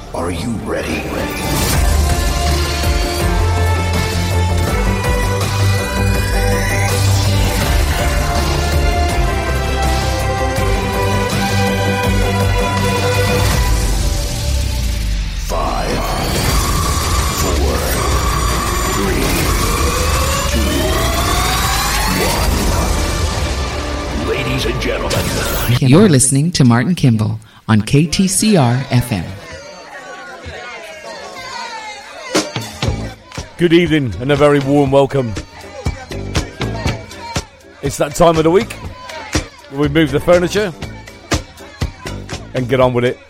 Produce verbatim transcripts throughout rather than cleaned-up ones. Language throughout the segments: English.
Are you ready? Ready. Five, four, three, two, one. Ladies and gentlemen, you're listening to Martin Kimball on K T C R F M. Good evening and a very warm welcome. It's that time of the week where we move the furniture and get on with it.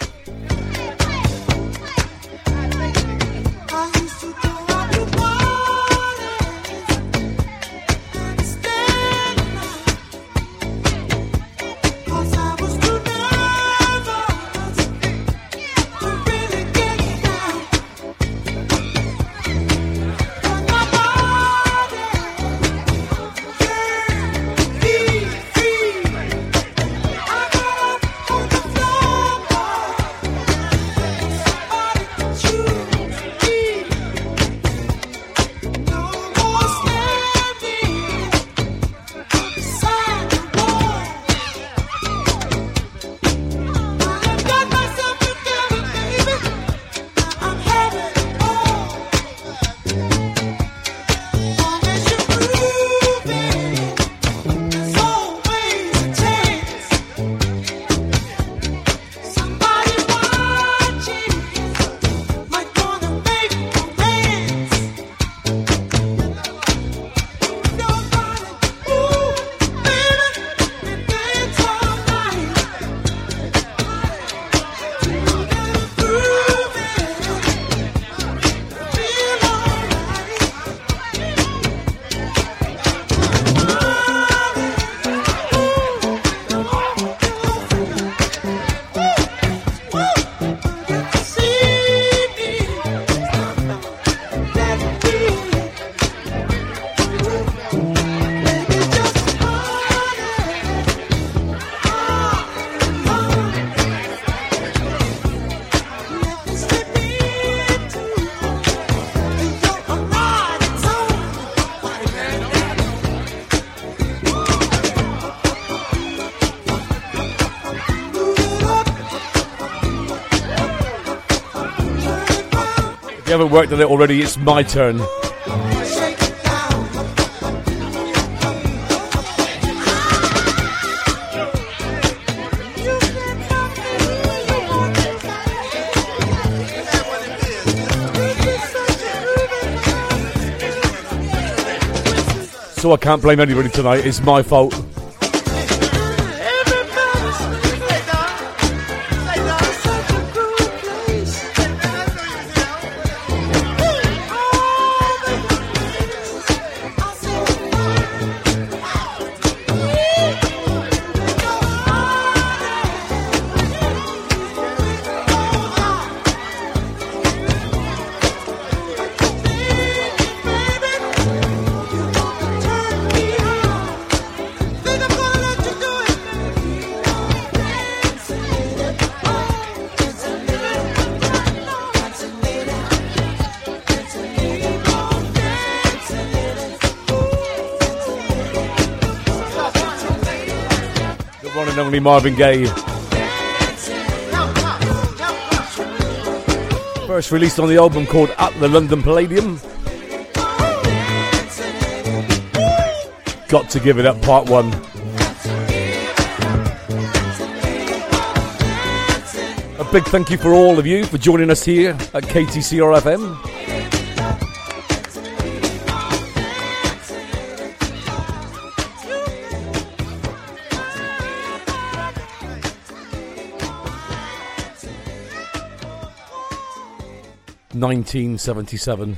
If you haven't worked on it already, it's my turn. So I can't blame anybody tonight, it's my fault. Marvin Gaye. First released on the album called At the London Palladium. Got to Give It Up Part one. A big thank you for all of you for joining us here at K T C R F M. nineteen seventy-seven.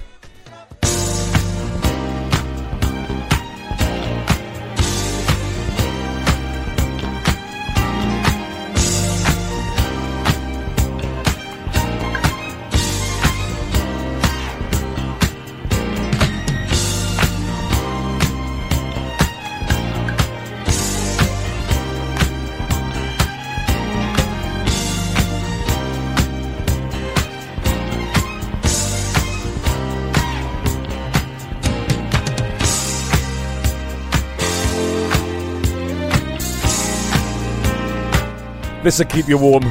This'll keep you warm.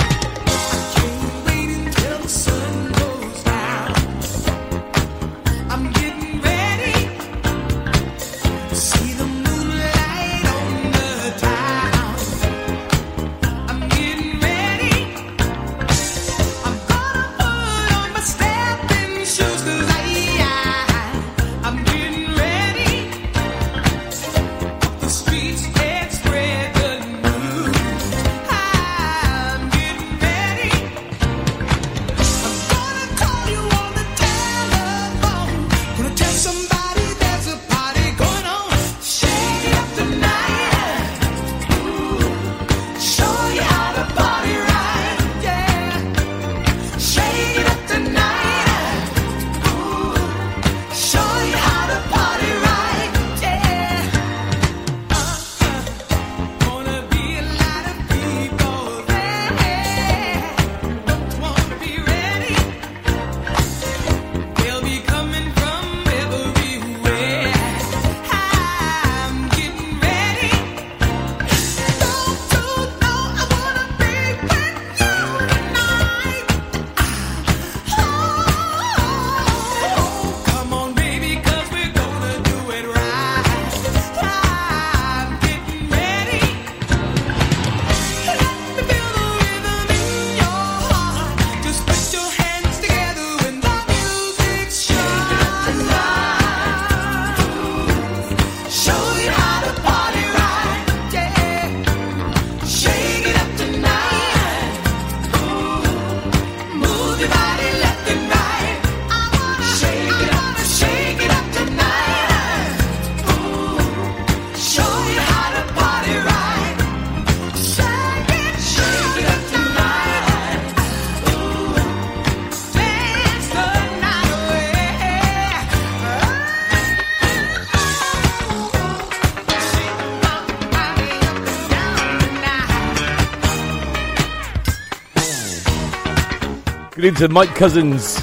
Good evening to Mike Cousins.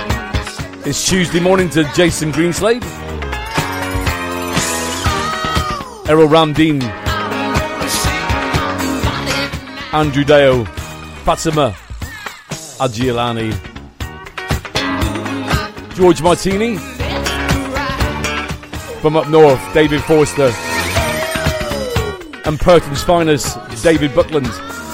It's Tuesday morning to Jason Greenslade, Errol Ramdeen, Andrew Deo, Fatima Agiolani, George Martini, from up north, David Forster, and Perkins' finest, David Buckland.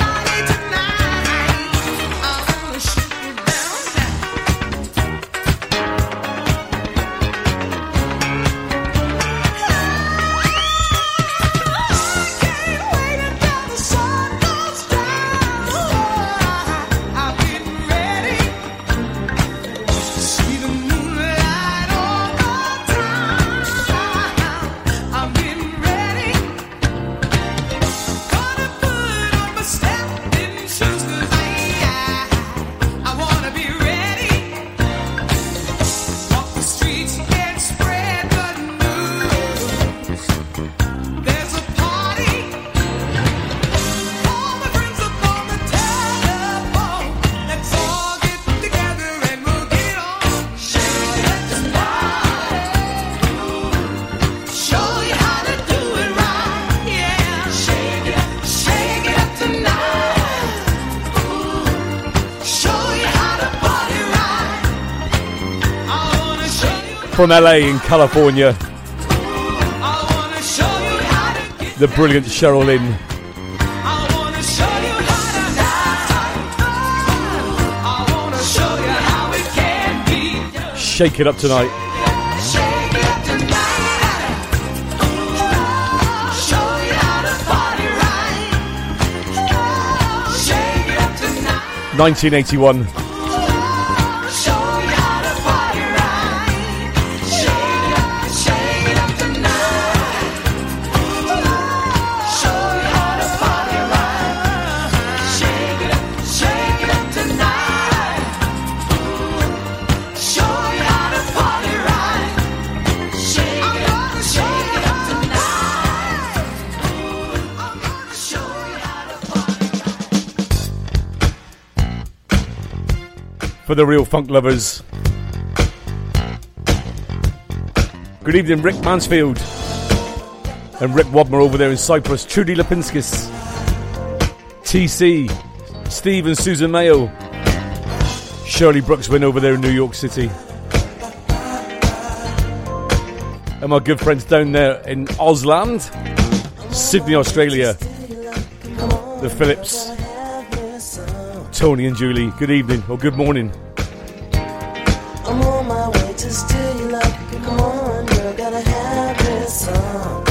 From L A in California, the brilliant Cheryl Lynn. Shake it up tonight. nineteen eighty-one. For the real funk lovers. Good evening, Rick Mansfield and Rick Wadmer over there in Cyprus. Trudy Lipinskis. T C, Steve and Susan Mayo, Shirley Brooks win over there in New York City. And my good friends down there in Ausland, Sydney, Australia, the Phillips, Tony and Julie, good evening or good morning. I'm on my way to steal your love. Come on, girl, gotta have this song.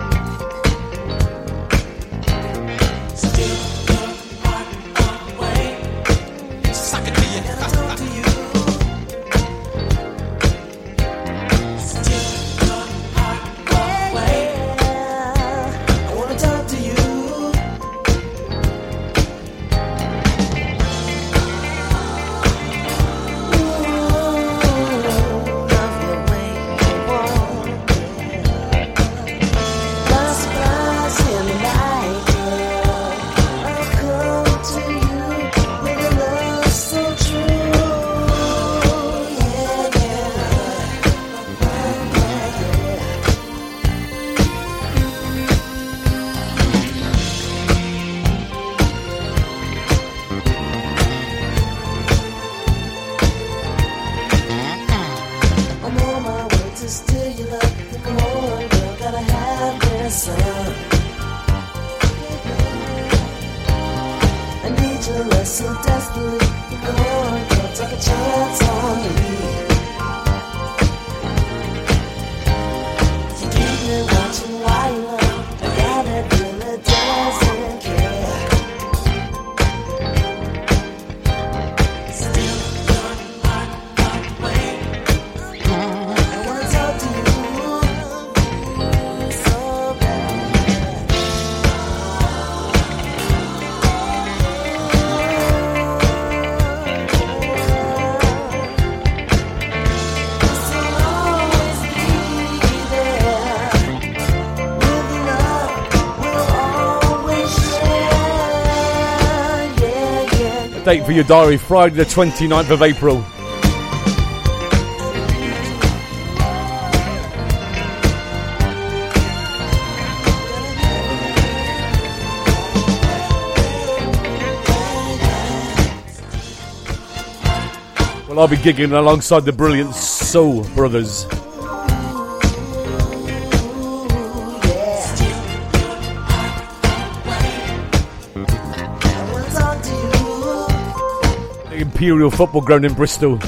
Date for your diary, Friday the twenty-ninth of April. Well, I'll be gigging alongside the brilliant Soul Brothers. Imperial Football Ground in Bristol.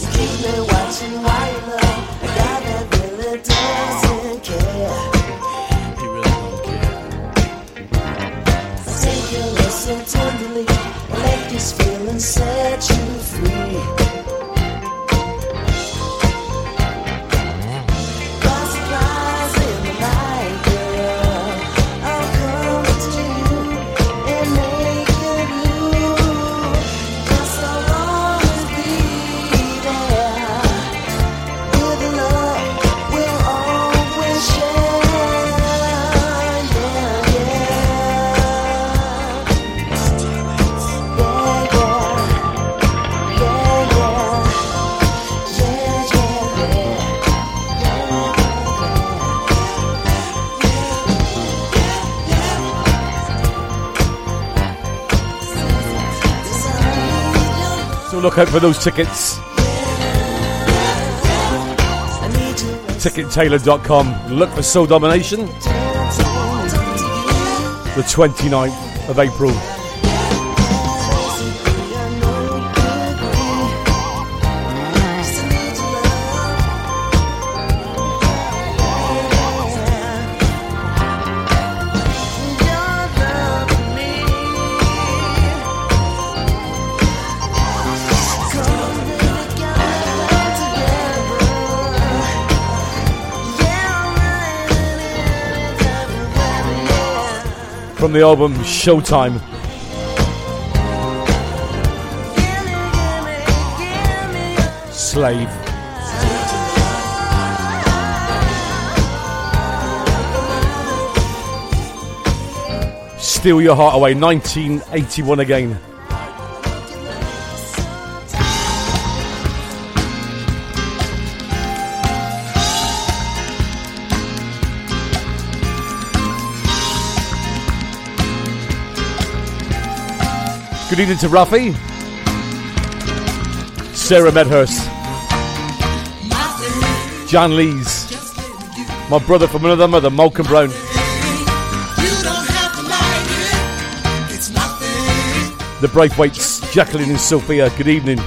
Look out for those tickets. ticket tailor dot com. Look for Soul Domination. The twenty-ninth of April. From the album Showtime. Slave. Steal Your Heart Away, nineteen eighty-one again. Good evening to Rafi. Sarah Medhurst. Jan Lees. My brother from another mother, Malcolm Brown. The Braithwaites, Jacqueline and Sophia. Good evening.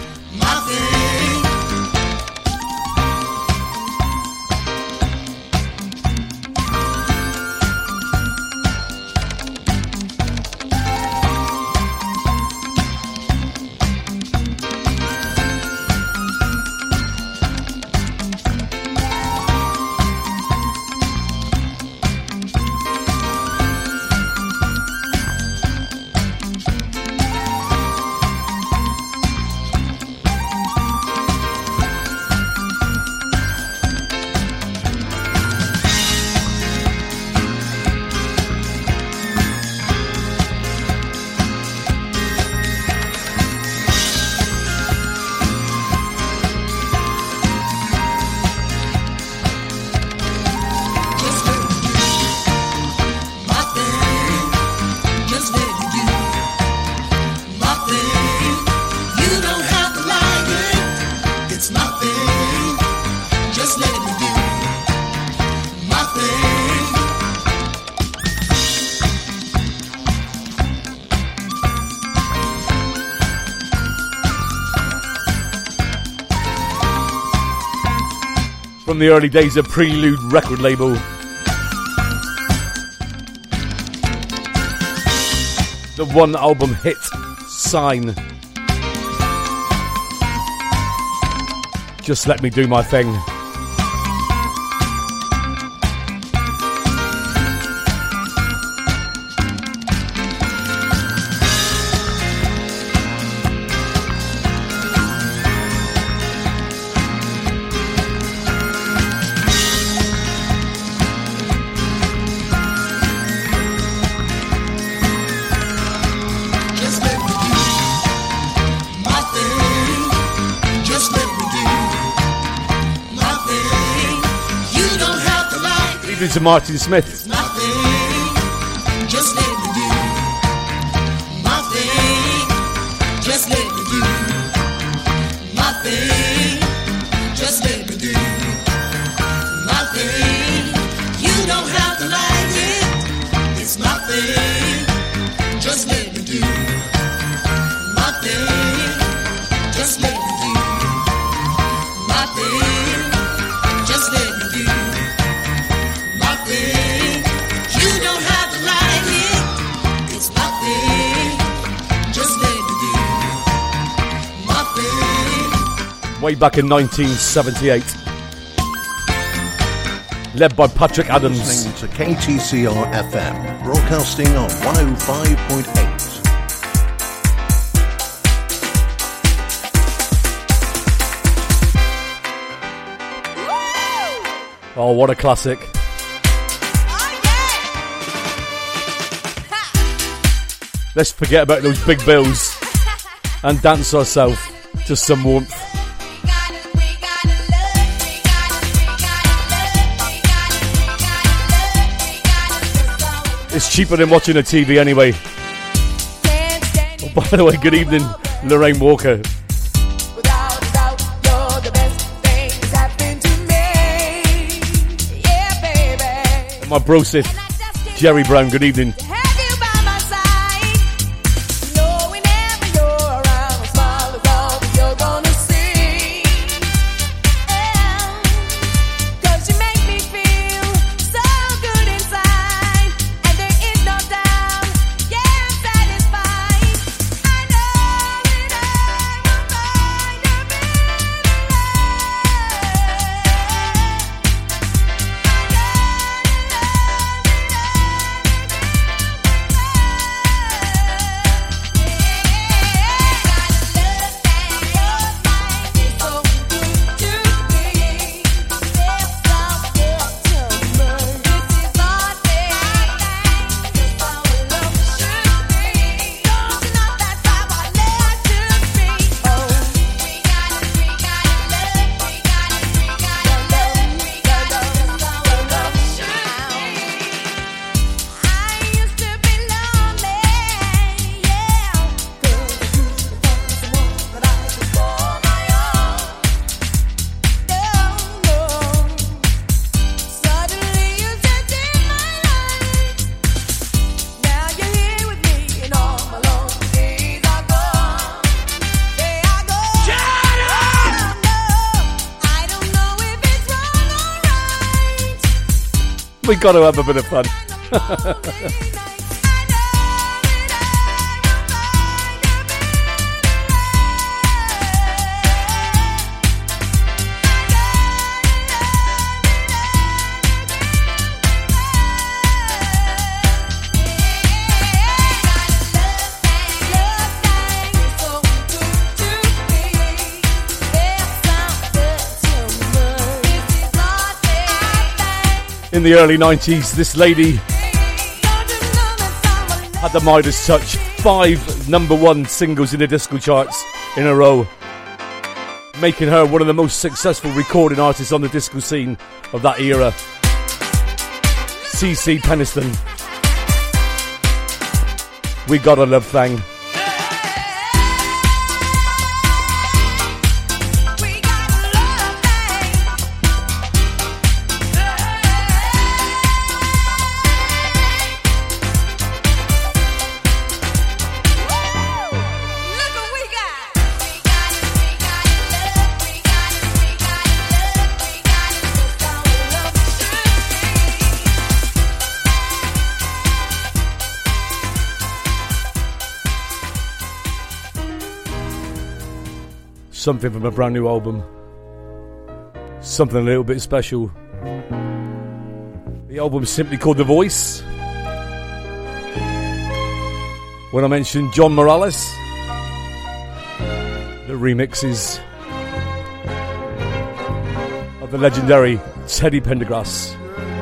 From the early days of Prelude record label. The one album hit, Sign. Just Let Me Do My Thing. To Martin Smith. Just let me do my thing. Just let me do my thing. Just let me do my thing. You don't have to like it. It's my thing. Just let me do my thing. Just let me do my thing. Just let me do. You don't have to like it. It's my thing. Just let me do my thing. Way back in nineteen seventy-eight. Led by Patrick Adams. Listening to K T C R F M, broadcasting on one oh five point eight. Oh, what a classic. Let's forget about those big bills and dance ourselves to some warmth. It's cheaper than watching a T V anyway. Oh, by the way, good evening, Lorraine Walker. My bro Sith, Jerry Brown, good evening. We got to have a bit of fun. In the early nineties, this lady had the Midas touch. Five number one singles in the disco charts in a row, making her one of the most successful recording artists on the disco scene of that era. C C Peniston. We Got a Love Thing. Something from a brand new album. Something a little bit special. The album's simply called The Voice. When I mentioned John Morales, the remixes of the legendary Teddy Pendergrass.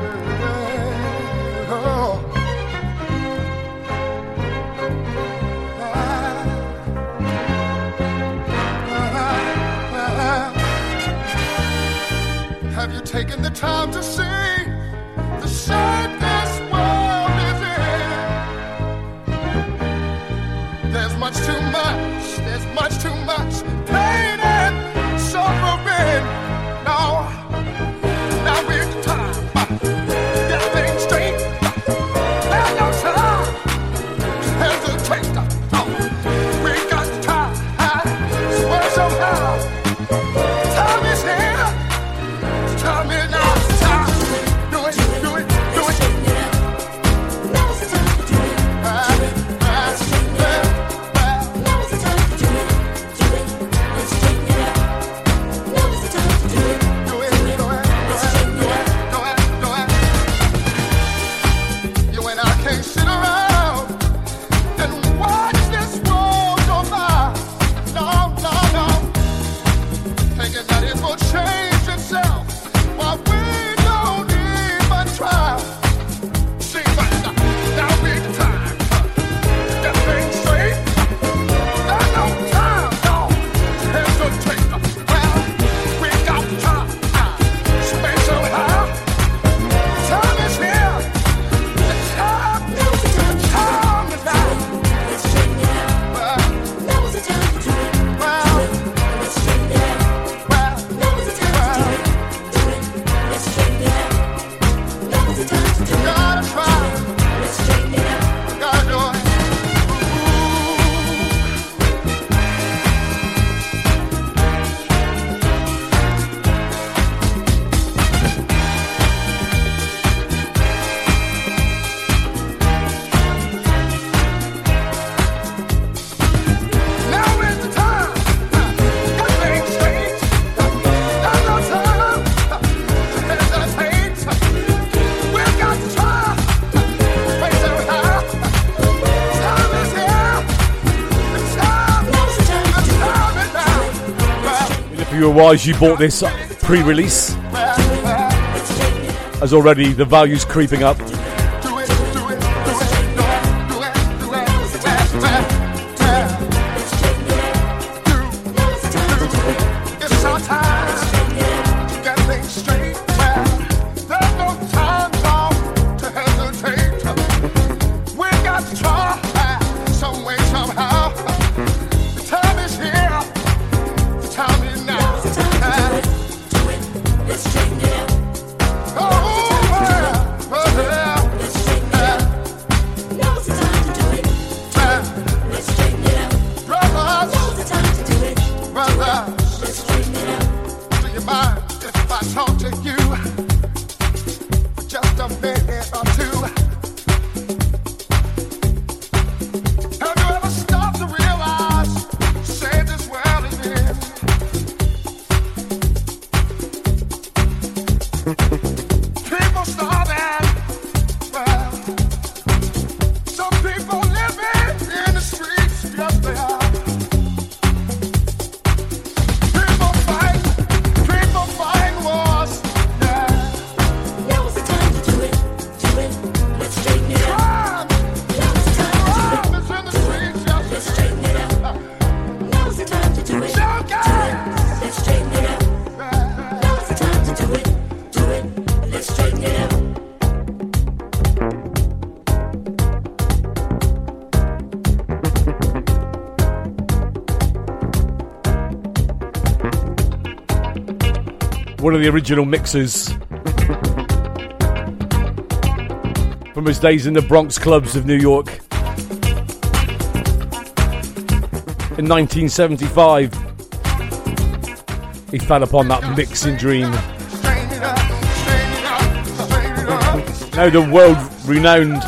Taking the time to see the shape this world is in. There's much too much, there's much too much pain and suffering. Now, now is the time. Get things straight. There's no time to hesitate. Oh, we got the time. Swear somehow. Time is here. Time is now. Time. Do it, do it, do it. Now's the time to do it. Let's straighten it out. Now's the time to do it. Do it. Let's straighten it out. Now's the time to do it. Do it, do it, do it, do it, do it, do it. You and I can't sit around and watch this world go by. No, no, no. Thinking that it will change itself. While we don't even try. See, but now be the time. Get things straight. There's no time, no. Hesitate. Well, we got time. Space somehow. Time is here. The time, the time is now. Let's straighten it out. Well, Now's the time to do it. well, Let's straighten it out. well, Now's the time to do it. Do it. Let's straighten it out. Now's the time to do it. gotta try. Let's straighten it out. Gotta do it. Now is the time. Get things straight. There's no time to hesitate. We've got to try. Face it out. Time is here. The time, Now's the time the to do it. time is now. Well, If you were wise, you bought this pre-release, well, well. Let's straighten it out. as already the value's creeping up. Do it, do it, do it, do it, do it, do it, do it, Now's the time to do it. well, Let's straighten it out. Now's the time to do it. it's our time Straighten it out. to get things straight. Well, there's no time now to hesitate. We got to try some way, somehow. The time is here. The time is now. Now's the time to do it. Do it. Let's straighten it out. Oh, well, well, one of the original mixers from his days in the Bronx clubs of New York. In nineteen seventy-five, he fell upon that mixing dream. Now the world-renowned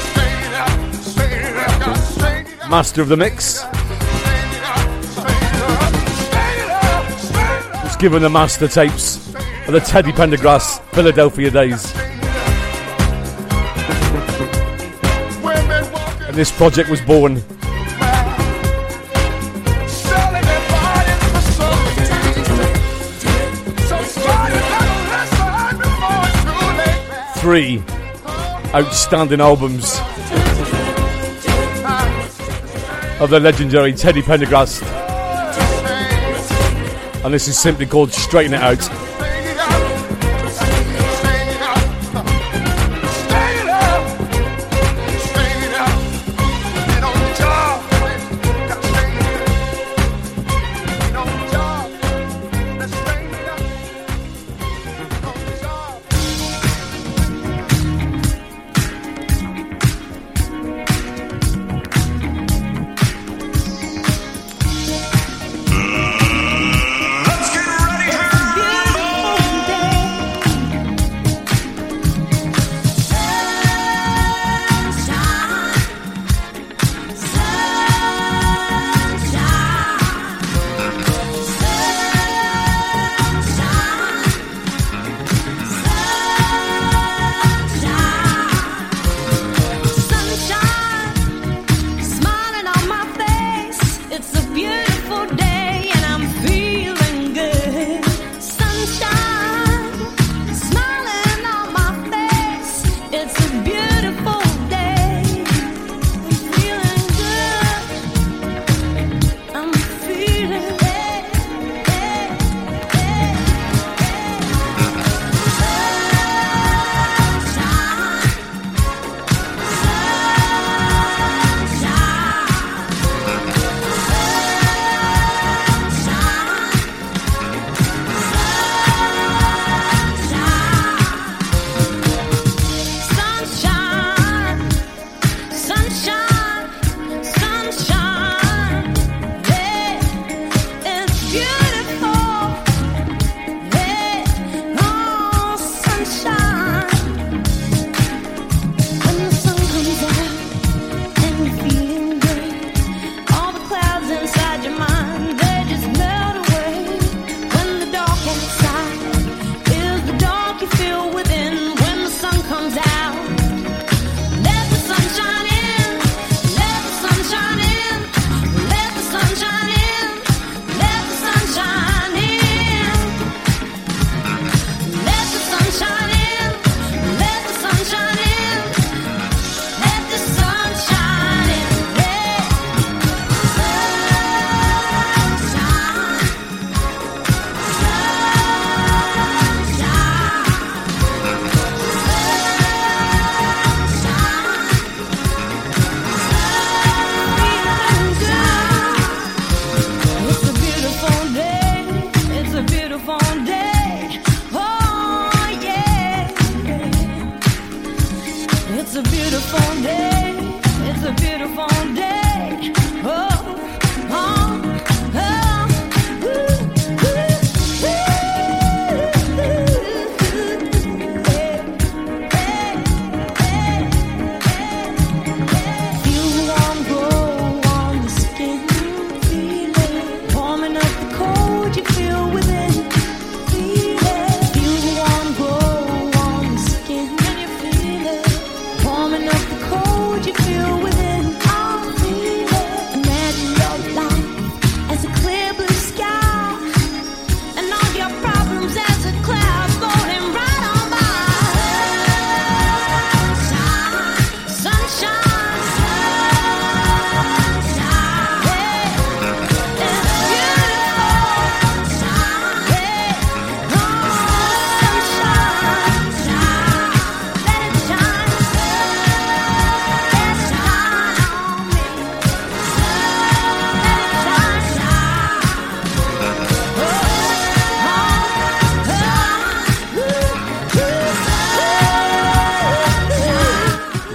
master of the mix was given the master tapes of the Teddy Pendergrass Philadelphia days. And this project was born. Three outstanding albums of the legendary Teddy Pendergrass, and this is simply called Straighten It Out. Let's get ready to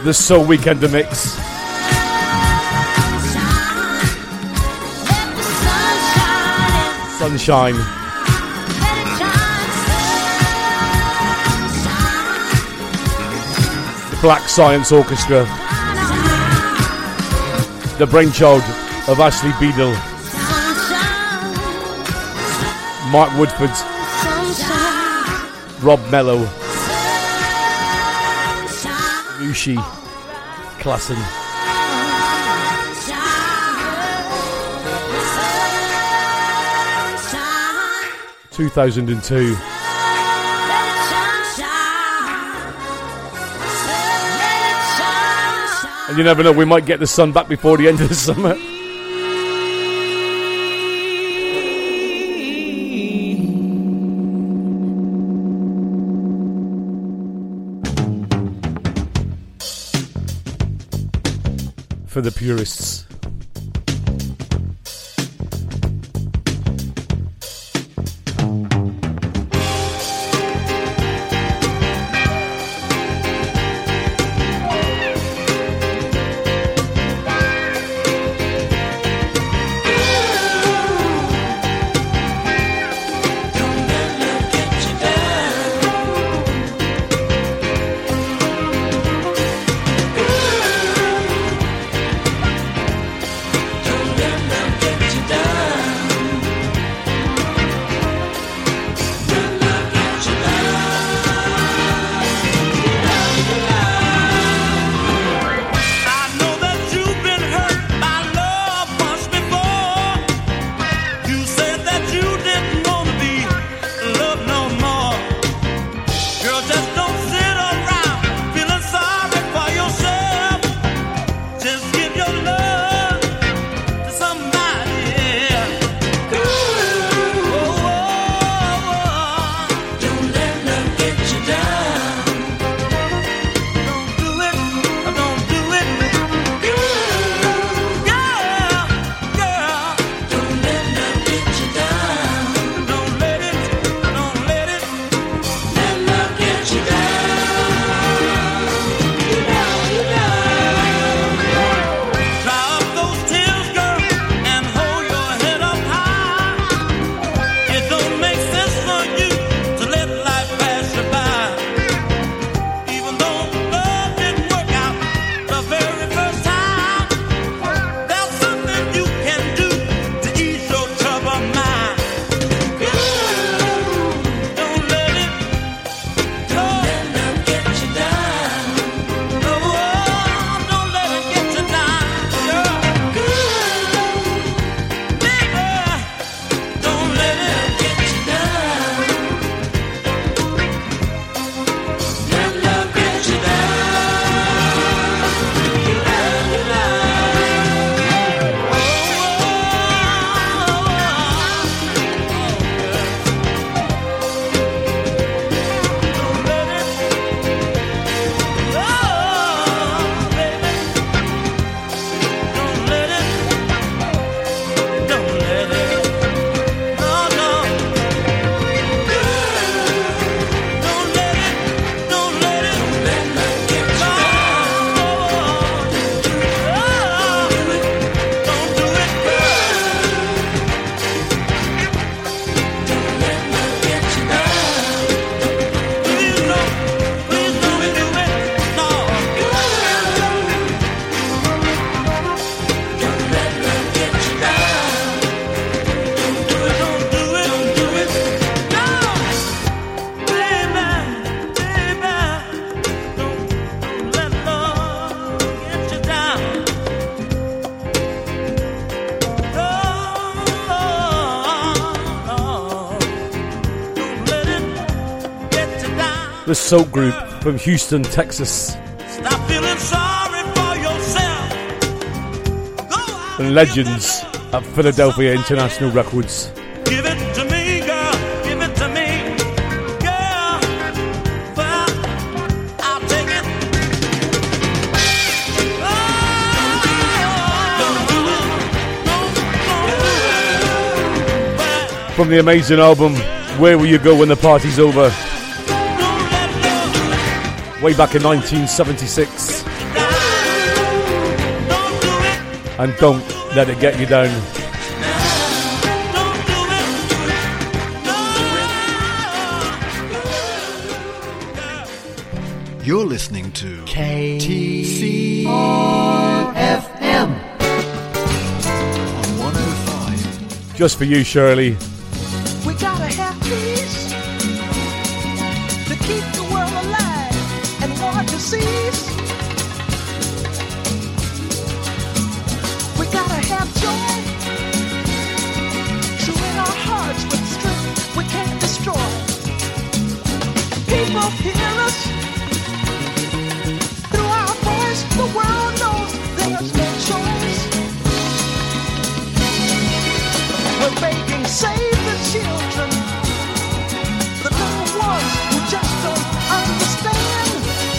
the Soul Weekender mix. Sunshine. The Black Science Orchestra. The brainchild of Ashley Beadle. Mark Woodford. Rob Mello. Ushi Klassen. two thousand two. And you never know, we might get the sun back before the end of the summer. For the purists. The Soul Group from Houston, Texas. Stop feeling sorry for yourself. And legends at Philadelphia International Records. Give it to me, girl. Give it to me, girl. Well, I'll take it. Oh, don't do it. Don't, don't do it. From the amazing album Where Will You Go When the Party's Over? Way back in nineteen seventy-six. Well, And don't let it get you down. You're listening to K T C R F M on one oh five. Just for you, Shirley. We gotta have peace to keep the world alive and war to cease. We gotta have joy, true in our hearts with strength we can't destroy. People hear us through our voice. The world knows there's no choice. We're begging, save the children, the little ones who just don't understand.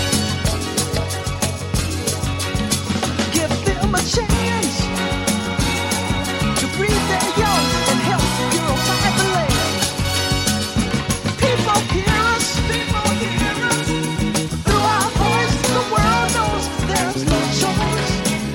Give them a chance to breathe their young and help purify the land. People hear us, people hear us. Through our voice, the world knows there's no choice.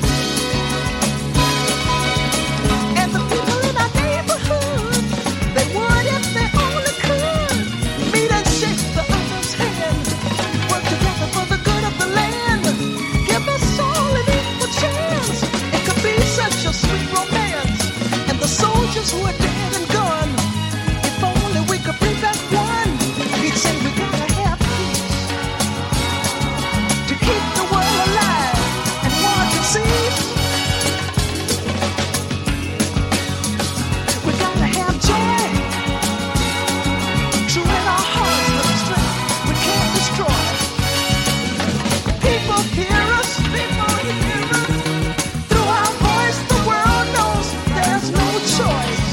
And the people in our neighborhood, they would if they only could meet and shake the other's hand, work together for the good of the land. Give us all an equal chance. It could be such a sweet romance. And the soldiers who are dead and gone, if only we could bring back one, he'd say we gotta have peace to keep the world alive and war to cease. We gotta have joy, true in our hearts with strength we can't destroy. People hear us, people hear us. Through our voice, the world knows there's no choice.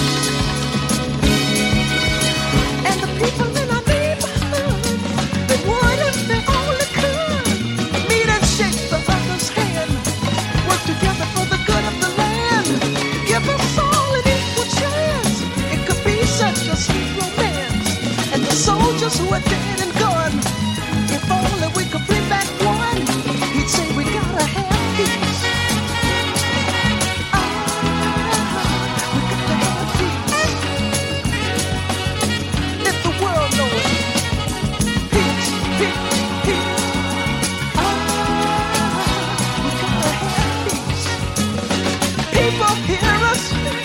And the people in our neighborhood, they would if they only could meet and shake the other's hand, work together for the good of the land. Give us all an equal chance. It could be such a sweet romance. And the soldiers who are dead and gone, if only we could bring back one, he'd say we gotta have peace. Ah, we gotta have peace. Let the world know it. Peace, peace, peace. Ah, we gotta have peace. People hear us.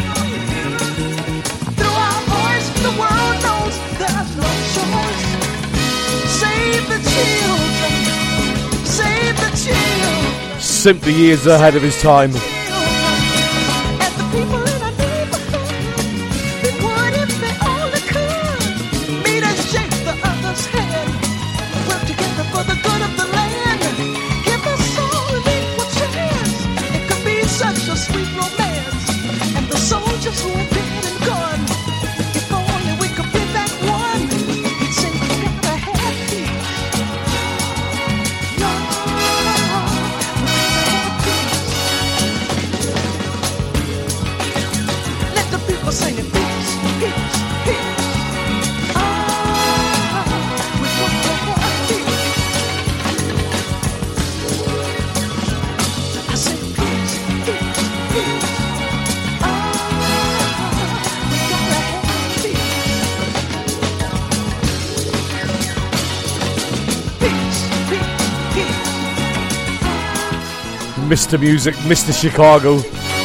Through our voice, the world knows there's no choice. Save the children. Save the children. Simply years ahead of his time. And the people in our neighborhood, they would if they only could meet and shake the other's hand, work together for the good of the land. Give us all an equal chance. It could be such a sweet romance. And the soldiers who are dead and gone, if only we could bring back one, he'd say we gotta have peace. No, we gotta have peace. Let the people sing it, peace, peace, peace. Ah, we gotta have peace. I said peace, peace, peace. Ah, we gotta have peace. Peace, peace, peace. Mister Music, Mister Chicago.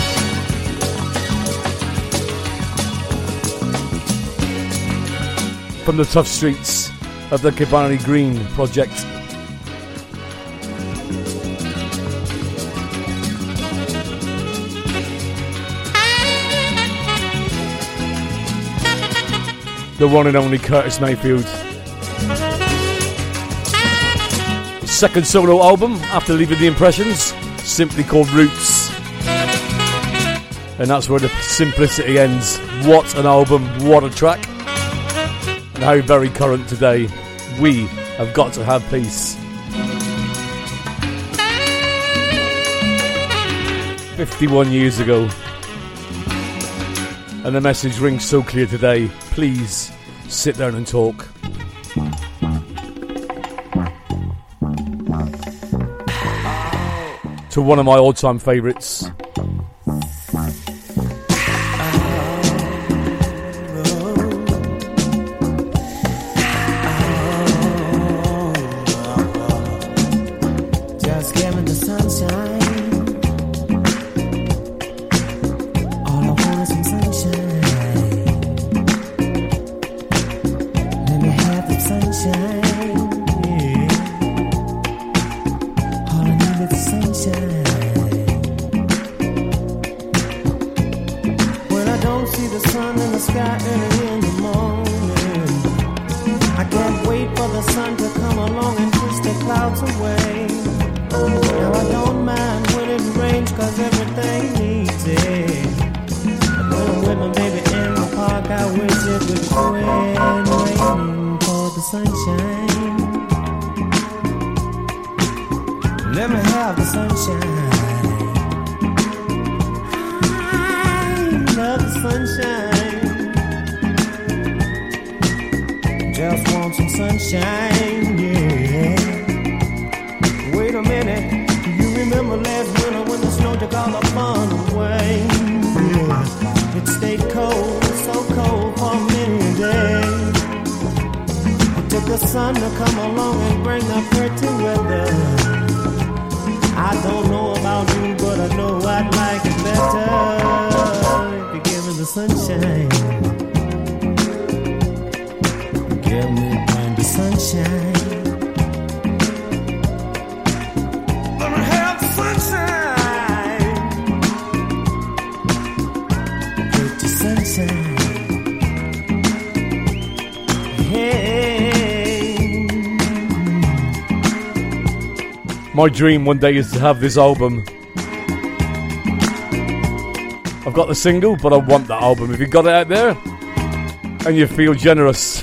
From the tough streets of the Kibani Green project. The one and only Curtis Mayfield. Second solo album after leaving the Impressions, simply called Roots. And that's where the simplicity ends. What an album, what a track. And how very current today. We have got to have peace. fifty-one years ago. And the message rings so clear today. Please sit down and talk. To one of my all-time favourites, waiting for the sunshine. Let me have the sunshine. I love the sunshine. Just want some sunshine, yeah. Wait a minute, do you remember last winter when the snow took all the fun away? Yeah. It stayed cold, so cold for many days. It took the sun to come along and bring the pretty weather. I don't know about you, but I know I'd like it better if you give me the sunshine. Give me plenty sunshine. Let me have the sunshine. Pretty sunshine. Hey. My dream one day is to have this album. I've got the single, but I want that album. If you got it out there and you feel generous.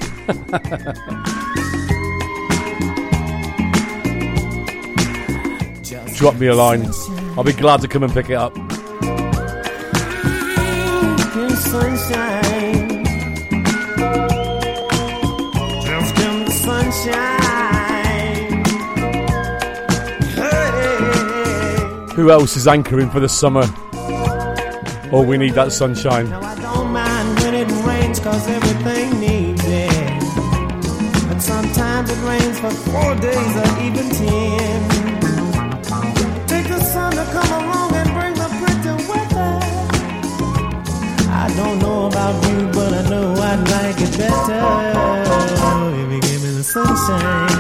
Drop me a line. I'll be glad to come and pick it up. Sunshine. Just give me the sunshine. Hey. Who else is anchoring for the summer? Oh, we need that sunshine. Now I don't mind when it rains, cause everything needs it. But sometimes it rains for four days or even ten. Take the sun to come along and bring the pretty weather. I don't know about you, but I know I'd like it better if you give me the sunshine.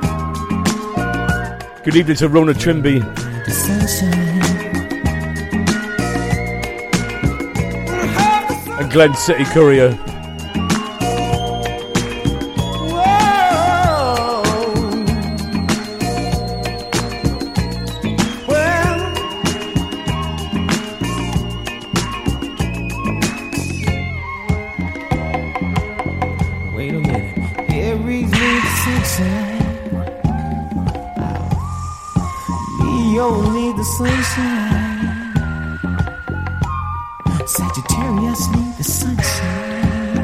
Good evening to Rona Trimby. The sunshine. And Glen City Courier. Whoa. Well, wait a minute. Aries needs sunshine. Leo needs the sunshine. Sagittarius need the sunshine.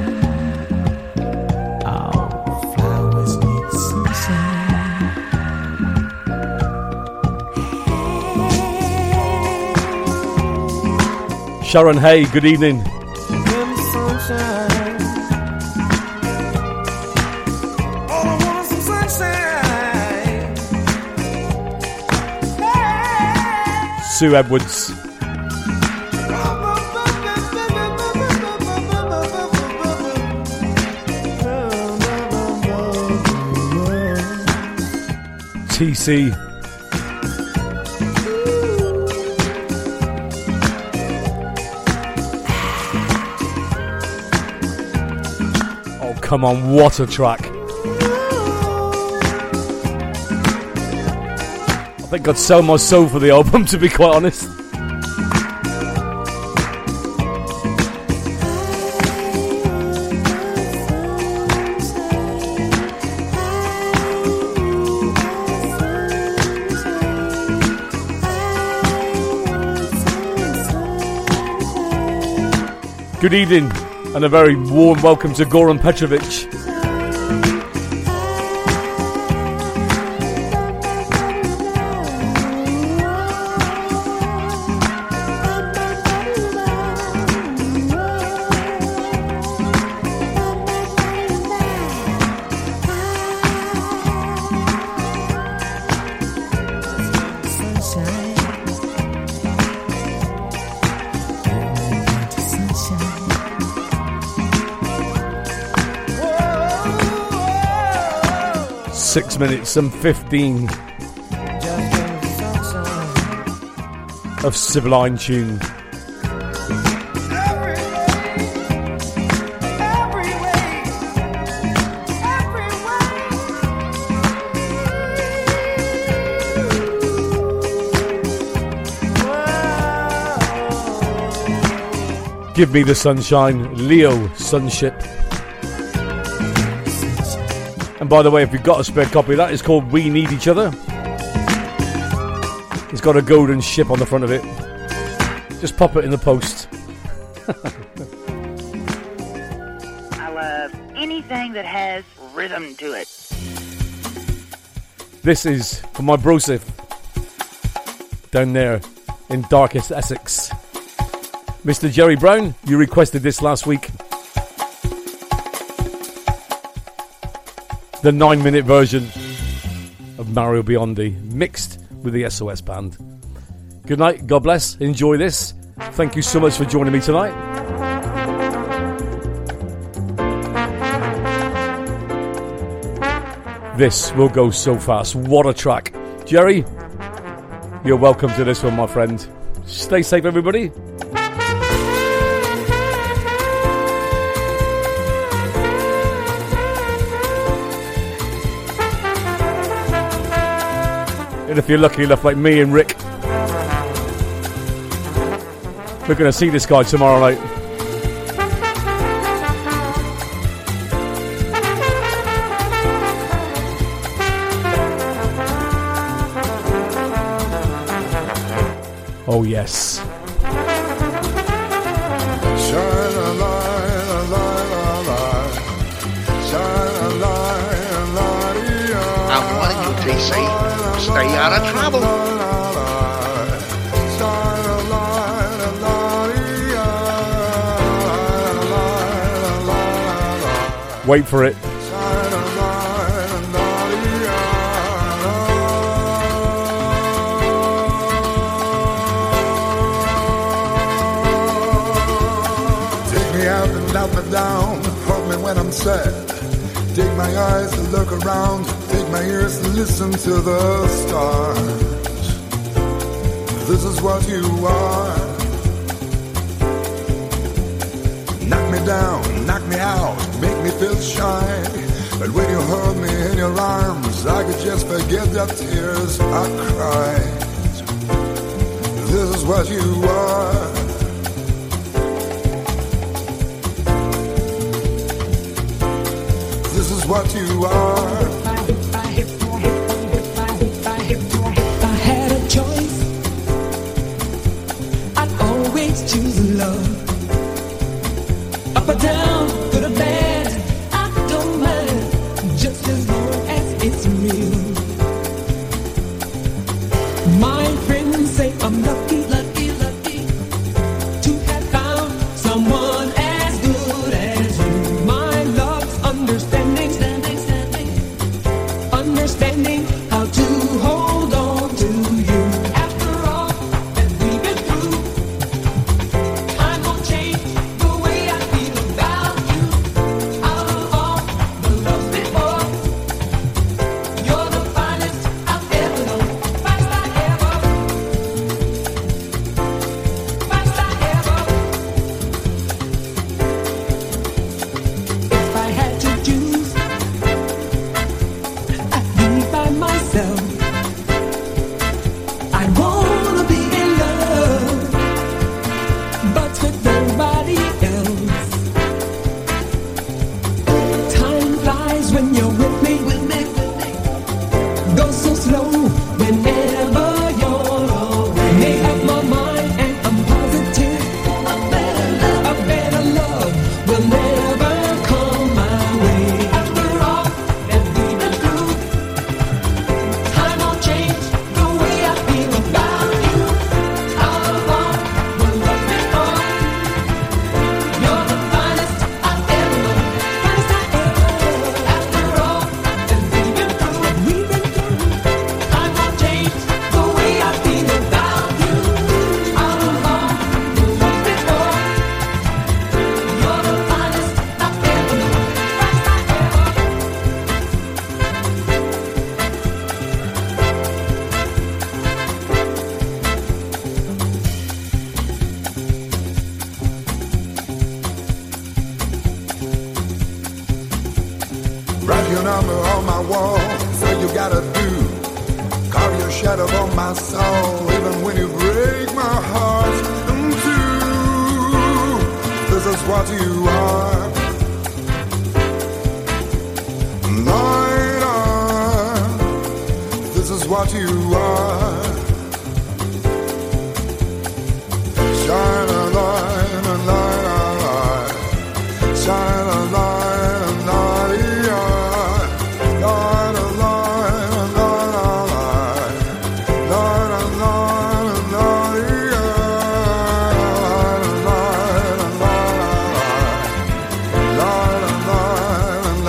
Oh, flowers need the sunshine. Sharon Hay, good evening. Give me sunshine. All I want is some sunshine. Hey. Sue Edwards. T C. Oh, come on, what a track. I think I'd sell my soul for the album, to be quite honest. Good evening and a very warm welcome to Goran Petrovic. Six minutes and fifteen of Sibylline tune. Give me the sunshine, Leo Sunship. And by the way, if you've got a spare copy, that is called We Need Each Other. It's got a golden ship on the front of it. Just pop it in the post. I love anything that has rhythm to it. This is for my brosif down there in darkest Essex. Mister Jerry Brown, you requested this last week. The nine minute version of Mario Biondi mixed with the S O S band. Good night, God bless, enjoy this. Thank you so much for joining me tonight. This will go so fast. What a track. Jerry, you're welcome to this one, my friend. Stay safe, everybody. And if you're lucky enough, like me and Rick, we're going to see this guy tomorrow night. Oh, yes. Shine a light, a light, a light. Shine a light, a light, yeah. I'm warning you, T C. Stay out of trouble. Shine a light, a light, yeah. Wait for it. Shine a light, a light, yeah. Take me out and knock me down. Hold me when I'm sad. Take my eyes to look around. Take my ears to listen to the stars. This is what you are. Knock me down, knock me out, make me feel shy. But when you hold me in your arms, I could just forget the tears I cried. This is what you are. This is what you are. If I, if I, if I, if I, if I, if I had a choice, I'd always choose love. Up or down, good or bad, I don't mind, just as long as it's real. My friends say I'm lucky, lucky, lucky to have found someone as good as you. My love's understanding, standing, standing, understanding how to hold on to you. After all that we've been through, time won't change the way I feel about you. Out of all the loves before, you're the finest I've ever known. Finest I ever, finest I ever. If I had to choose, I'd be by myself. I wanna be in love, but with nobody else. Time flies when you're with me, with me, with me. Goes so slow whenever you're away. Made up my mind and I'm positive a better love, a better love will never come my way. After all that we've been through, time won't change the way I feel about you. Out of all the love before, you're the finest I've ever known. Finest I ever. After all that we've been through, we've been through, time won't change the way I feel about you. Out of all the love before, you're the finest I've ever known. Finest I ever. Write your number on my wall, say you gotta do. Carve your shadow on my soul, even when you break my heart in two. This is what you are. Nine what you are. Shine a light, a light, a light. Shine a light, a light, light, a light, a light, a light. Light, a light, a light, light, a light, light, a light, a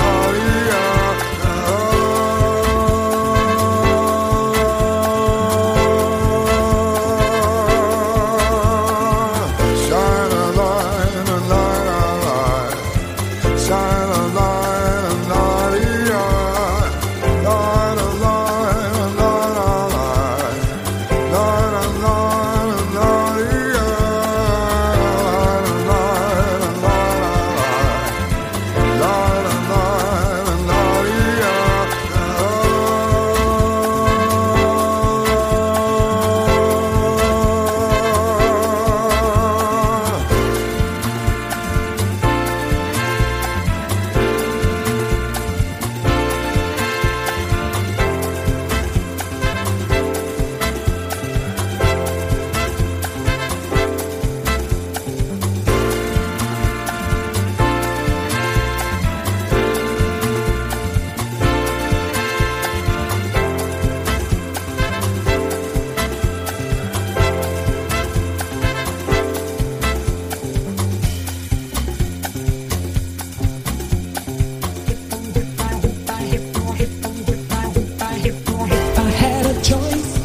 If I had a choice,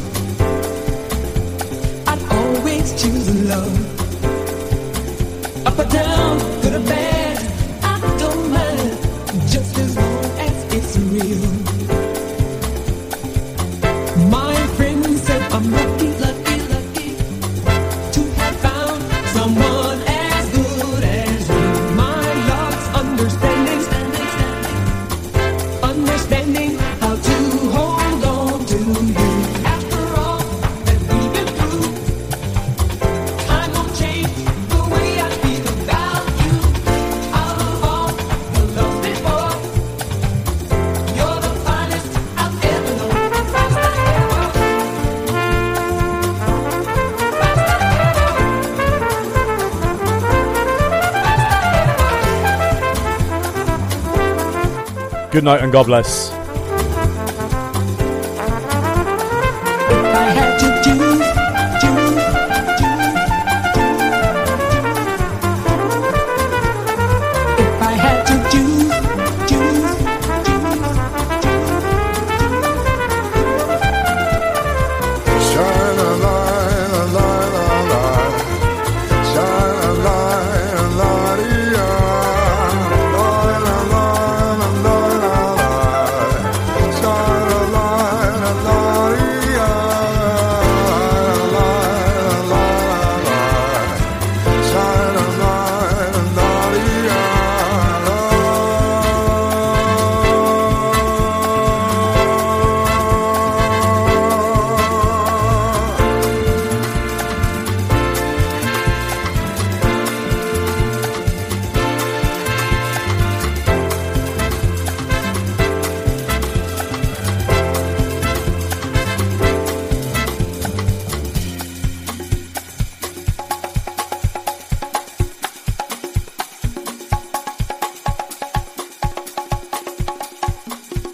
I'd always choose love. Up or down, good or bad, I don't mind, just as long as it's real. My friend said I'm lucky, lucky, lucky to have found someone as good as you. My love's understanding, understanding how to hold on to you. After all that we've been through, time won't change the way I feel about you. Out of all the loves before, you're the finest I've ever known. Good night and God bless.